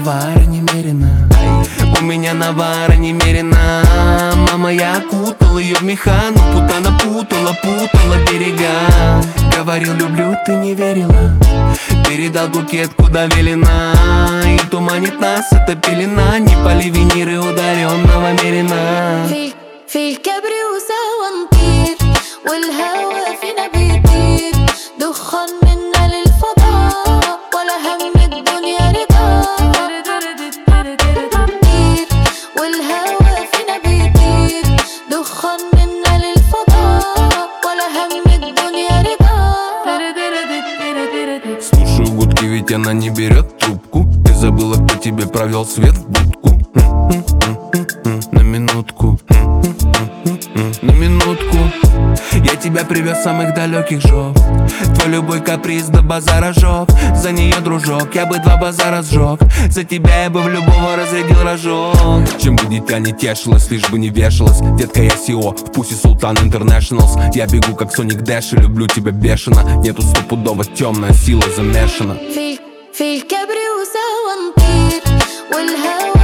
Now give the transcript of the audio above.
навара немерено, у меня навара немерено. Мама, я окутал ее в меха, но пута напутала, путала берега. Говорил, люблю, ты не верила, передал букет, куда велена. И туманит нас эта пелена, не пали виниры ударенного мерина. في الكبريوسة ونطير والهوا فينا بيطير، دخان منا للفضاء ولا هم الدنيا رضا. بيطير والهوا فينا بيطير، دخان منا للفضاء ولا هم الدنيا رضا. Слушаю гудки, ведь она не берет трубку. Ты забыла, кто тебе провел свет в будку. На минутку, на минутку. Я тебя привез с самых далеких жёг. Твой любой каприз до базара жёг. За нее, дружок, я бы 2 базара сжёг. За тебя я бы в любого разрядил рожок. Чем бы дитя не тешилась, лишь бы не вешалась. Детка, я Сио, в пусе Султан Интернешнлс. Я бегу как Соник Дэш и люблю тебя бешено. Нету стопудово, темная сила замешана. في الكبريوسة ونطير والهوا